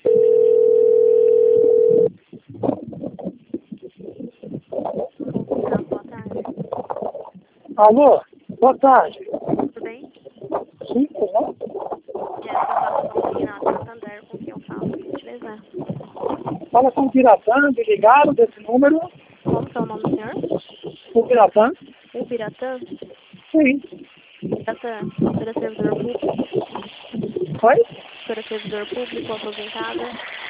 Boa tarde. Alô, boa tarde. Tudo bem? Sim, né? Jéssica Costa Renato Santander, com quem eu falo, por gentileza. Fala com o Piratã, me ligaram desse número. Como que é o nome do senhor? O Piratã? O Biratã? Sim. Biratã, o senhor é servidor público? Oi? O senhor é servidor público, aposentado?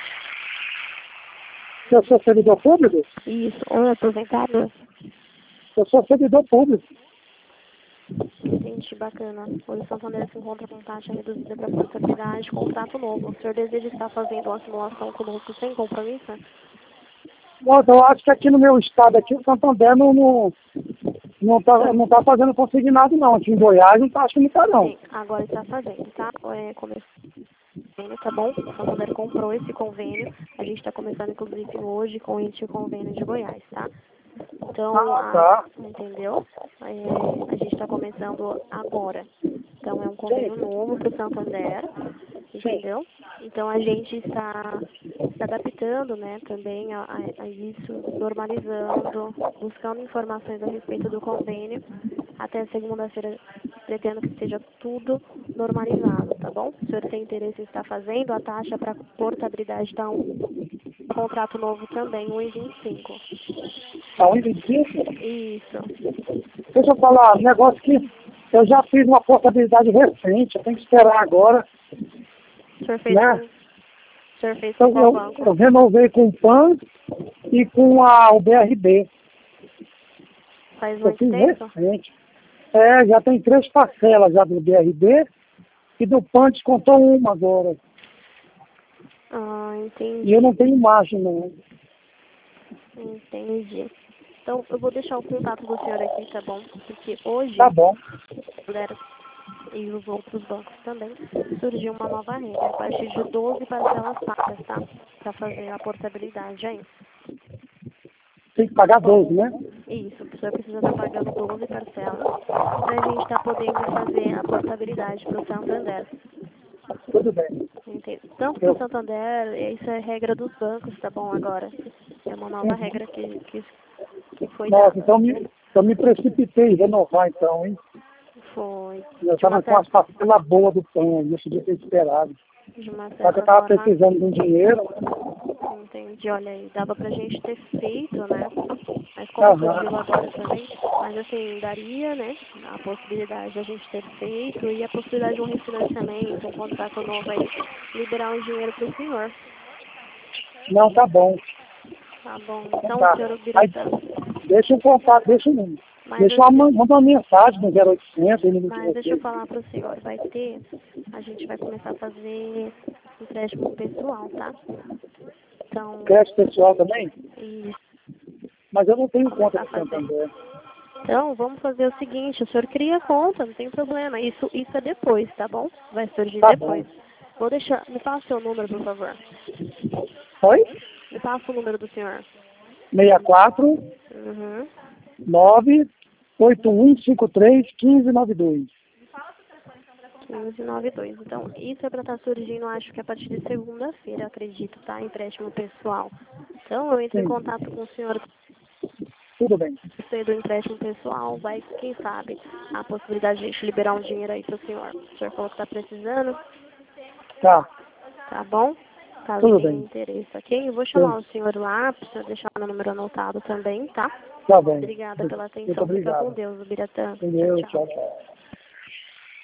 Eu sou servidor público? Isso, ou aposentado? Eu sou servidor público. Entendi, bacana. O Santander se encontra com taxa reduzida para portabilidade, contrato novo. O senhor deseja estar fazendo uma simulação conosco sem compromisso? Mas eu acho que aqui no meu estado, aqui o Santander não tá fazendo consignado não. Aqui em Goiás não tá, acho que não tá não. Sim, agora está fazendo, tá? Começou convênio, tá bom? O Santander comprou esse convênio. A gente está começando, inclusive, hoje com este convênio de Goiás, tá? Então, Ah, tá. entendeu? A gente está começando agora. Então, é um Sim, convênio novo para o Santander, sim. entendeu? Então, a gente está se adaptando, né, também a isso, normalizando, buscando informações a respeito do convênio. Até segunda-feira, pretendo que esteja tudo normalizado, tá bom? Se o senhor tem interesse em estar fazendo, a taxa para portabilidade está contrato novo também, 1,25. Tá 1,25? Isso. Deixa eu falar, um negócio que eu já fiz uma portabilidade recente, eu tenho que esperar agora, O senhor fez né? com qual Eu banco? renovei com o PAN e com o BRB. Faz Eu muito fiz tempo? recente. Já tem 3 parcelas já do BRB e do PAN descontou uma agora. Ah, E entendi. eu não tenho margem, não. Entendi. Então, eu vou deixar o contato do senhor aqui, tá bom? Porque hoje, Tá bom. galera, e os outros bancos também, surgiu uma nova regra, a partir de 12 parcelas pagas, tá? Para fazer a portabilidade aí. Tem que pagar 12, né? Isso, a pessoa precisa estar pagando 12 parcelas para a gente estar podendo fazer a portabilidade para o Santander. Tudo bem. Entende? Tanto para o Santander, isso é regra dos bancos, tá bom agora? É uma nova regra que foi Nossa, dada. então eu me precipitei em renovar então, hein? Foi, Eu de uma estava com as certa, parcelas boas do PAN, eu podia ter esperado. de uma Só que eu certa estava forma, precisando de um dinheiro. entendi, olha aí, dava pra gente ter feito, né? Mas como surgiu Aham. agora também, mas assim, daria, né, a possibilidade de a gente ter feito e a possibilidade de um refinanciamento, um contrato novo aí, liberar um dinheiro para o senhor. Não, tá bom. Tá bom, então, Tá. senhor Aí, Ubiratã, deixa o contato, deixa o número. mas, Manda uma mensagem no 0800, o número de mas deixa eu vocês. falar para o senhor, a gente vai começar a fazer empréstimo pessoal, tá? Então, Crédito pessoal também? e Mas eu não tenho conta começar a no fazer. Santander. Então, vamos fazer o seguinte, o senhor cria conta, não tem problema. Isso é depois, tá bom? Vai surgir Tá bom. depois. Vou deixar, me passa o seu número, por favor. Oi? Me passa o número do senhor. 64 Uhum. 98153 1592. 1592. Então, isso é para estar surgindo, acho que a partir de segunda-feira, acredito, tá? Empréstimo pessoal. Então, eu entro em Sim, contato com o senhor tudo bem. do empréstimo pessoal, vai, quem sabe, a possibilidade de a gente liberar um dinheiro aí para o senhor. O senhor falou que está precisando, Tá, tá bom? Caso tudo tenha bem. interesse, ok? Eu vou Sim, chamar o senhor lá, para o senhor deixar meu número anotado também, tá? tá bom. Obrigada pela Muito atenção. Fica com obrigado. Deus, Biratã. Tchau, Entendeu? tchau. Tchau, tchau.